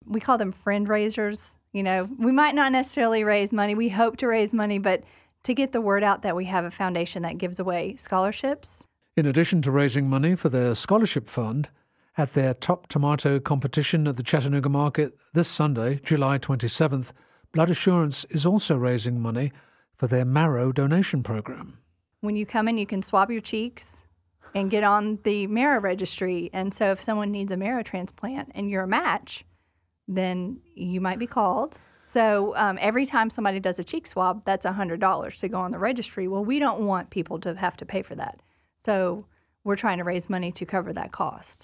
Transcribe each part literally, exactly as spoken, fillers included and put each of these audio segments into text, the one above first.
we call them friend raisers. You know, we might not necessarily raise money. We hope to raise money, but to get the word out that we have a foundation that gives away scholarships. In addition to raising money for their scholarship fund, at their Top Tomato competition at the Chattanooga Market this Sunday, July twenty-seventh, Blood Assurance is also raising money for their marrow donation program. When you come in, you can swab your cheeks and get on the marrow registry. And so if someone needs a marrow transplant and you're a match, then you might be called. So um, every time somebody does a cheek swab, that's one hundred dollars to go on the registry. Well, we don't want people to have to pay for that. So we're trying to raise money to cover that cost.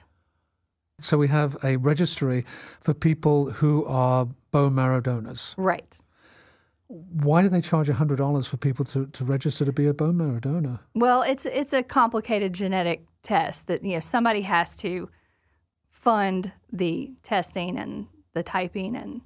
So we have a registry for people who are bone marrow donors. Right. Why do they charge one hundred dollars for people to, to register to be a bone marrow donor? Well, it's it's a complicated genetic test that, you know, somebody has to fund the testing and the typing and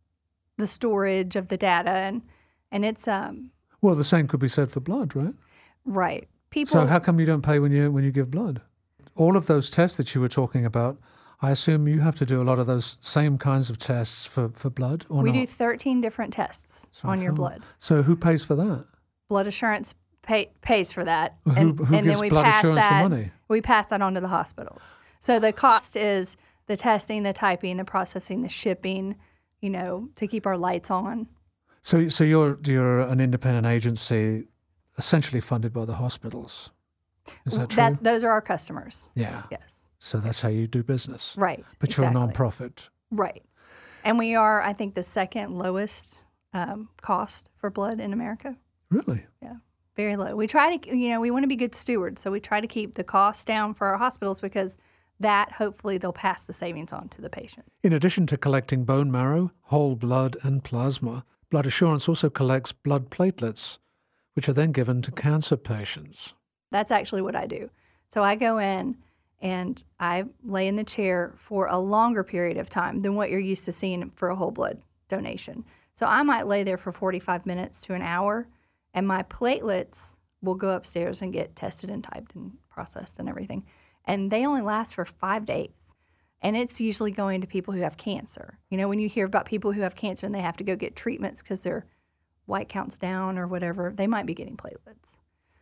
the storage of the data, and and it's um well, the same could be said for blood, right? Right. People. So how come you don't pay when you when you give blood? All of those tests that you were talking about, I assume you have to do a lot of those same kinds of tests for, for blood, or we not? do thirteen different tests So on your blood. So who pays for that? Blood Assurance pay, pays for that. Who, and, who and gives then we Blood pass Assurance that, the money? We pass that on to the hospitals. So the cost is the testing, the typing, the processing, the shipping, you know, to keep our lights on. So so you're you're an independent agency essentially funded by the hospitals. Is that true? That's, those are our customers. Yeah. Yes. So that's how you do business. Right. But exactly. you're a nonprofit. Right. And we are, I think, the second lowest um, cost for blood in America. Really? Yeah. Very low. We try to, you know, we want to be good stewards. So we try to keep the costs down for our hospitals because that, hopefully, they'll pass the savings on to the patient. In addition to collecting bone marrow, whole blood, and plasma, Blood Assurance also collects blood platelets, which are then given to cancer patients. That's actually what I do. So I go in and I lay in the chair for a longer period of time than what you're used to seeing for a whole blood donation. So I might lay there for forty-five minutes to an hour, and my platelets will go upstairs and get tested and typed and processed and everything. And they only last for five days. And it's usually going to people who have cancer. You know, when you hear about people who have cancer and they have to go get treatments because their white count's down or whatever, they might be getting platelets.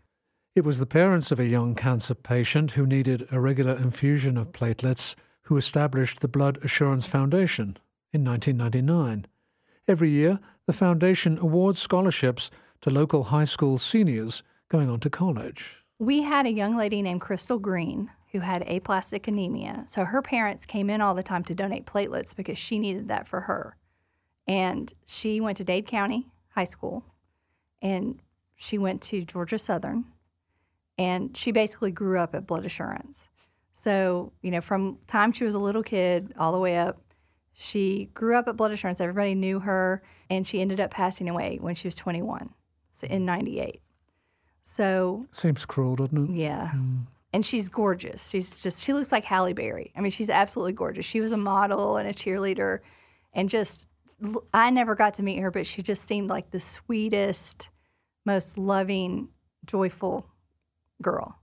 It was the parents of a young cancer patient who needed a regular infusion of platelets who established the Blood Assurance Foundation in nineteen ninety-nine. Every year, the foundation awards scholarships to local high school seniors going on to college. We had a young lady named Crystal Green who had aplastic anemia. So her parents came in all the time to donate platelets because she needed that for her. And she went to Dade County High School, and she went to Georgia Southern. And she basically grew up at Blood Assurance. So, you know, from time she was a little kid all the way up, she grew up at Blood Assurance. Everybody knew her, and she ended up passing away when she was twenty-one, so in ninety-eight. So seems cruel, doesn't it? Yeah. Mm. And she's gorgeous. She's just, she looks like Halle Berry. I mean, she's absolutely gorgeous. She was a model and a cheerleader, and just, I never got to meet her, but she just seemed like the sweetest, most loving, joyful girl.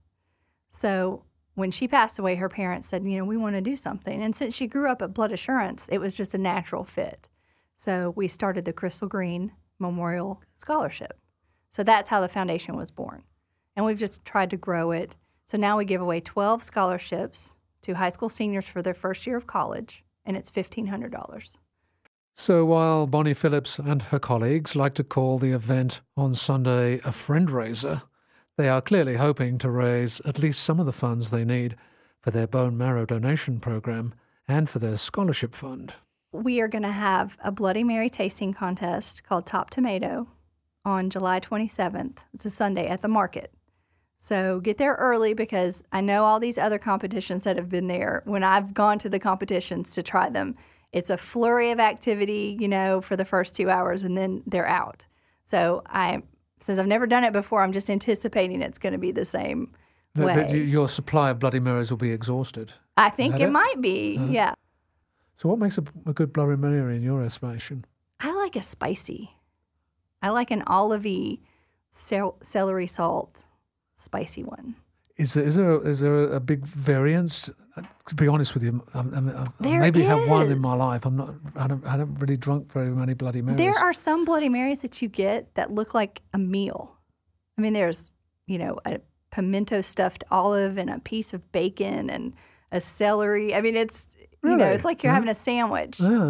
So when she passed away, her parents said, you know, we want to do something. And since she grew up at Blood Assurance, it was just a natural fit. So we started the Crystal Green Memorial Scholarship. So that's how the foundation was born. And we've just tried to grow it. So now we give away twelve scholarships to high school seniors for their first year of college, and it's fifteen hundred dollars. So while Bonnie Phillips and her colleagues like to call the event on Sunday a friend raiser, they are clearly hoping to raise at least some of the funds they need for their bone marrow donation program and for their scholarship fund. We are going to have a Bloody Mary tasting contest called Top Tomato on July twenty-seventh. It's a Sunday at the market. So get there early because I know all these other competitions that have been there. When I've gone to the competitions to try them, it's a flurry of activity, you know, for the first two hours, and then they're out. So I... Since I've never done it before, I'm just anticipating it's going to be the same the, way. The, your supply of Bloody Marys will be exhausted. I think it, it might be, uh-huh. yeah. So what makes a, a good Bloody Mary in your estimation? I like a spicy. I like an olivey, cel- celery salt, spicy one. Is there, is there, a, is there a big variance To be honest with you, I, I, I There maybe had one in my is. life. I'm not. I don't. I haven't really drunk very many Bloody Marys. There are some Bloody Marys that you get that look like a meal. I mean, there's, you know, a pimento stuffed olive and a piece of bacon and a celery. I mean, it's, you know, Really? it's like you're Huh? having a sandwich. Yeah.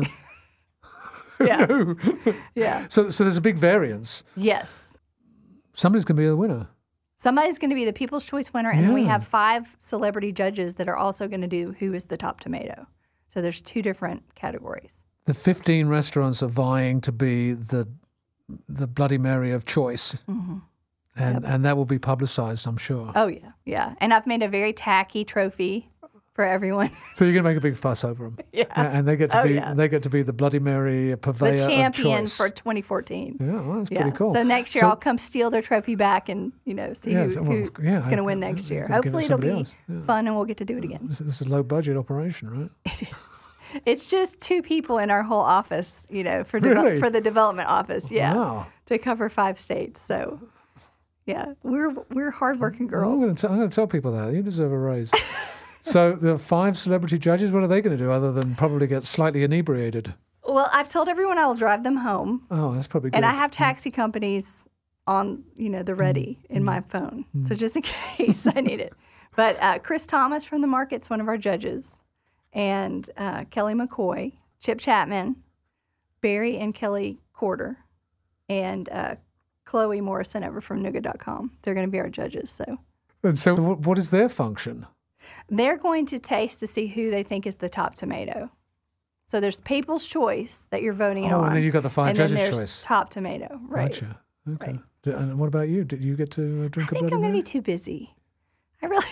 Yeah. No. Yeah. So, so there's a big variance. Yes. Somebody's going to be the winner. Somebody's going to be the People's Choice winner, and then we Yeah. have five celebrity judges that are also going to do who is the top tomato. So there's two different categories. The fifteen restaurants are vying to be the the Bloody Mary of choice, Mm-hmm. and and that will be publicized, I'm sure. Oh, yeah, yeah. And I've made a very tacky trophy for everyone. So you're going to make a big fuss over them. Yeah. And they get to Oh, be yeah. they get to be the Bloody Mary purveyor The of champion choice. for twenty fourteen. Yeah, well, that's Yeah. pretty cool. So next year So- I'll come steal their trophy back and, you know, see Yeah, who, so- well, who yeah, is going to I- win I- next year. I'll give it Hopefully it'll somebody be else, yeah. fun and we'll get to do it again. This, this is a low budget operation, right? It is. It's just two people in our whole office, you know, for deve- Really? for the development office. Yeah. Wow. To cover five states. So, yeah, we're we're hardworking I'm girls. going to I'm going to tell people that you deserve a raise. So the five celebrity judges, what are they going to do other than probably get slightly inebriated? Well, I've told everyone I will drive them home, Oh, that's probably good. and I have taxi companies on, you know, the ready in my phone, so just in case I need it. But uh, Chris Thomas from The Market's one of our judges, and uh, Kelly McCoy, Chip Chapman, Barry and Kelly Corder, and uh, Chloe Morrison over from Nougat dot com. They're going to be our judges. So And so what, what is their function? they're going to taste to see who they think is the top tomato. So there's People's Choice that you're voting Oh, on. and then you've got the five and judges' then there's choice. top tomato, right? Gotcha. Okay. Right. D- And what about you? Did you get to uh, drink I a think Bloody I'm going to Mary? be too busy. I really,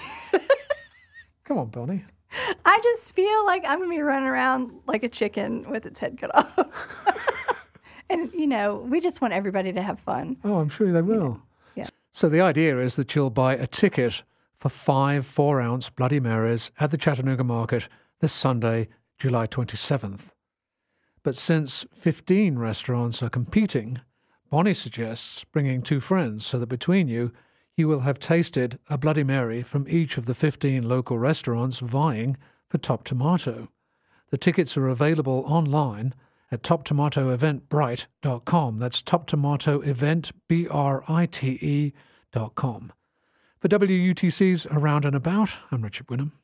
Come on, Bonnie. I just feel like I'm going to be running around like a chicken with its head cut off. And, you know, we just want everybody to have fun. Oh, I'm sure they will. Yeah. So the idea is that you'll buy a ticket for five four-ounce Bloody Marys at the Chattanooga Market this Sunday, July twenty-seventh. But since fifteen restaurants are competing, Bonnie suggests bringing two friends so that between you, you will have tasted a Bloody Mary from each of the fifteen local restaurants vying for Top Tomato. The tickets are available online at top tomato event brite dot com. That's top tomato event B R I T E dot com. For W U T C's Around and About, I'm Richard Wynnum.